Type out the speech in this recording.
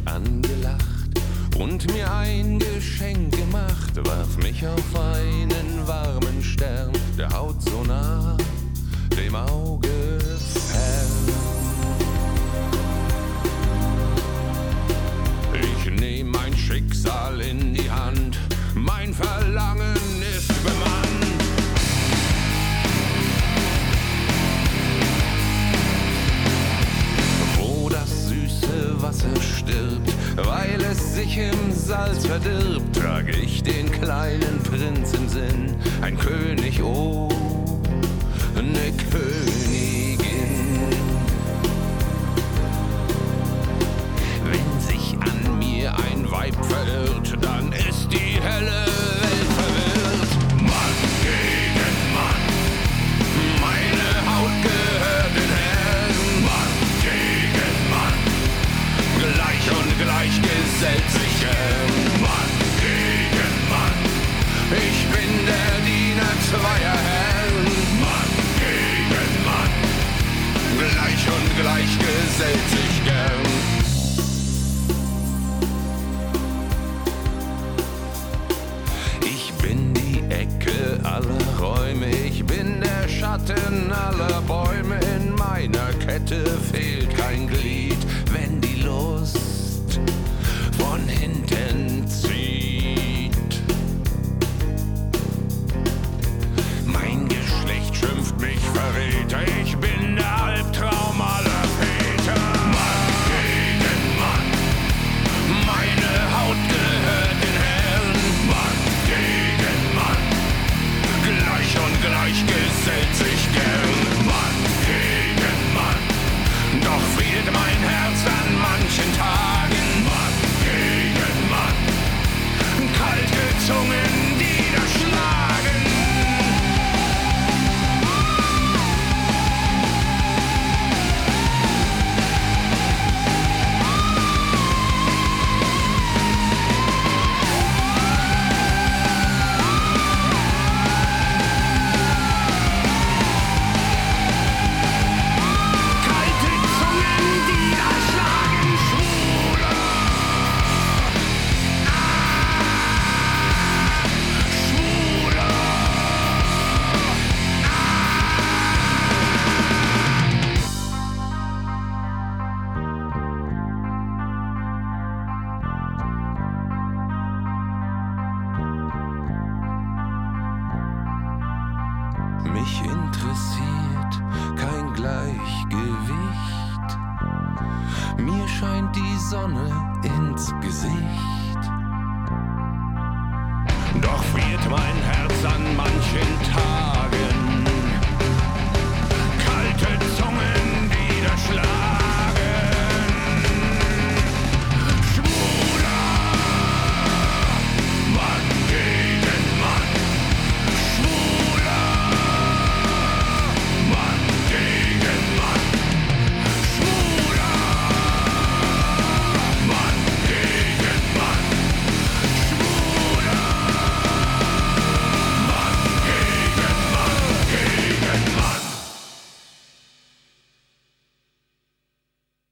angelacht und mir ein Geschenk gemacht, warf mich auf einen warmen Stern, der Haut so nah, dem Auge fern. Ich nehm mein Schicksal in die Hand, mein Verlangen ist bemannt. Wo das süße Wasser stirbt, weil es sich im Salz verdirbt, trage ich den kleinen Prinz im Sinn, ein König, oh, ne Königin. Wenn sich an mir ein Weib verirrt, dann ist die helle Welt verwirrt. Mann gegen Mann, meine Haut gehört den Herren. Mann gegen Mann, gleich und gleich gesellt sich gern. Mann gegen Mann, ich bin der Diener zweier Herren. Mann gegen Mann, gleich und gleich gesellt sich gern. Ich bin die Ecke aller Räume, ich bin der Schatten aller Bäume. In meiner Kette fehlt kein Glied, wenn die Lust von hinten zieht. Mein Geschlecht schimpft mich Verräter, ich bin der Albtraum aller Väter. Mann gegen Mann, meine Haut gehört den Herren. Mann gegen Mann, gleich und gleich gesellt sich gern. Mann gegen Mann, doch friert mein Herz an manchen Tagen. Mann gegen Mann, kalte Zungen, die da schlagen. Kalte Zungen, die da schlagen. Schwule, Schwule. Mich interessiert kein Gleichgewicht. Mir scheint die Sonne ins Gesicht. Doch friert mein Herz an manchen Tag.